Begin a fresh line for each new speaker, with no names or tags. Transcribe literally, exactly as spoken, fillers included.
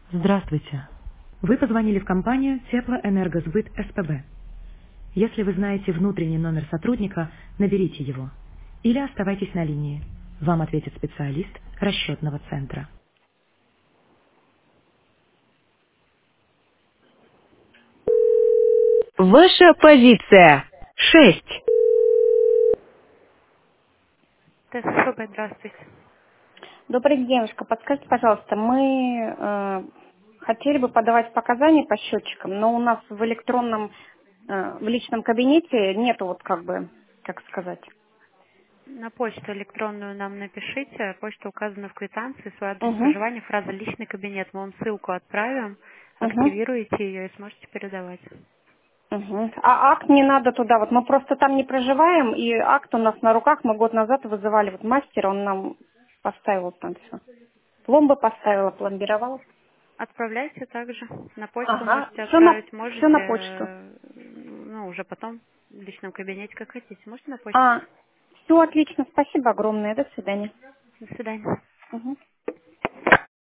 Здравствуйте. Вы позвонили в компанию Теплоэнергосбыт СПБ. Если вы знаете внутренний номер сотрудника, наберите его. Или оставайтесь на линии. Вам ответит специалист расчетного центра. Ваша позиция. Шесть.
ТССБ, здравствуйте.
Добрый день, девушка. Подскажите, пожалуйста, мы э, хотели бы подавать показания по счетчикам, но у нас в электронном, э, в личном кабинете нету вот как бы, как сказать.
На почту электронную нам напишите. Почта указана в квитанции, свой адрес
Угу,
проживания, фраза «личный кабинет». Мы вам ссылку отправим,
угу,
активируете ее и сможете передавать.
угу. А акт не надо туда, вот мы просто там не проживаем, и акт у нас на руках, мы год назад вызывали вот мастера, он нам поставил там все. Пломбы поставила, пломбировала.
Отправляйте также. На почту
Ага,
можете
все на,
отправить, можете,
все на почту.
э, ну, уже потом в личном кабинете, как хотите. Можете на почту.
А, все отлично, спасибо огромное, до свидания.
До свидания.
Угу.